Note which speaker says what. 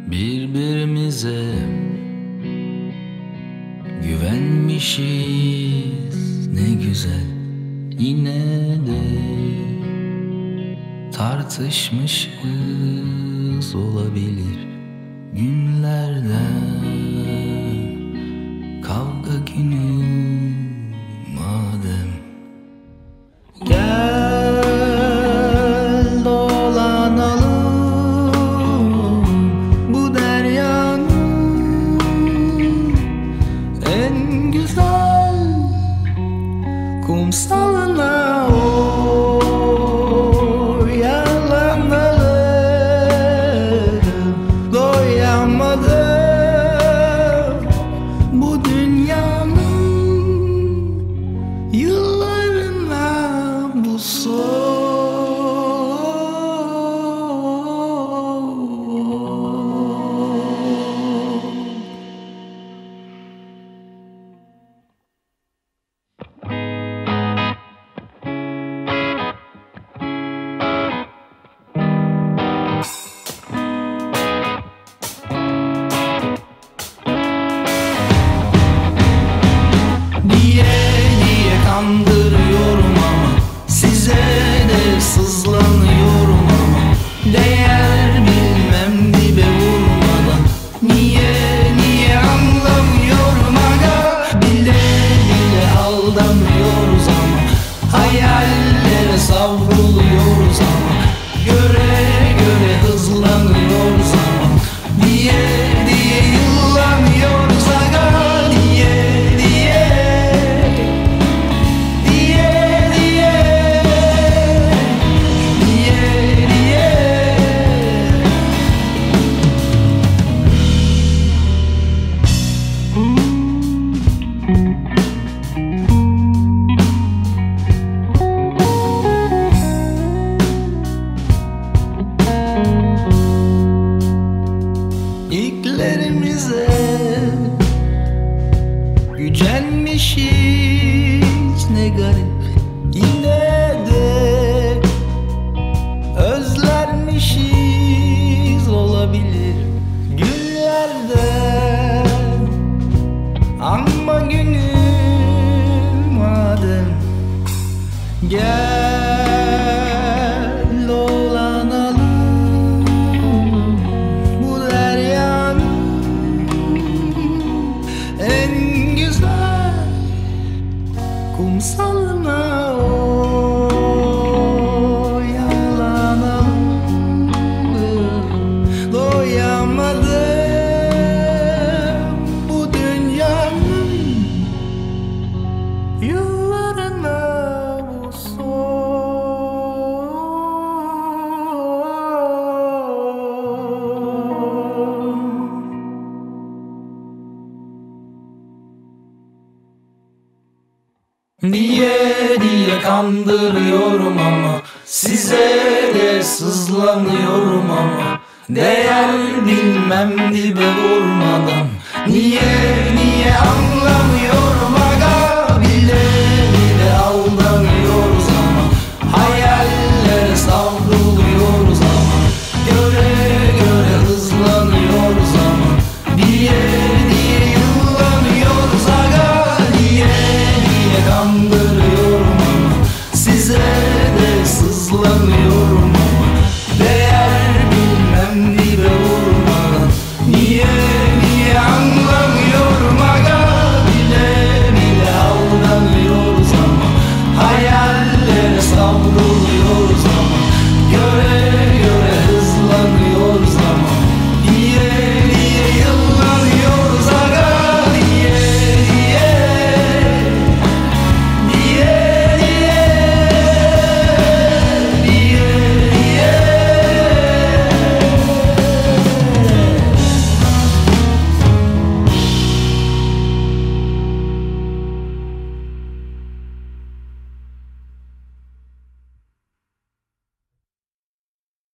Speaker 1: Birbirimize güvenmişiz ne güzel. Yine de tartışmışız olabilir günlerden. Kavga günü madem, gel dolanalım bu deryanın en güzel kumsalına, oyalanalım. Doyamadım bu dünyanın yıllarına, bu son. Diye kandırıyorum ama size de sızlanıyorum ama değer bilmem dibe vurmadan. Niye anlamıyorum aga, bile aldamıyoruz ama hayallere savruluyoruz ama göre hızlanıyoruz ama diye yıllanıyoruz aga, diye İlklerimize gücenmişiz ne garip. Yine de özlermişiz olabilir günlerden. Anma günü madem, gel dolanalım bu deryanın en güzel kumsalına, oyalanalım. Doyamadım bu dünyanın yıllarına, bu son. Diye kandırıyorum ama size de sızlanıyorum ama değer bilmem dibe vurmadan. Niye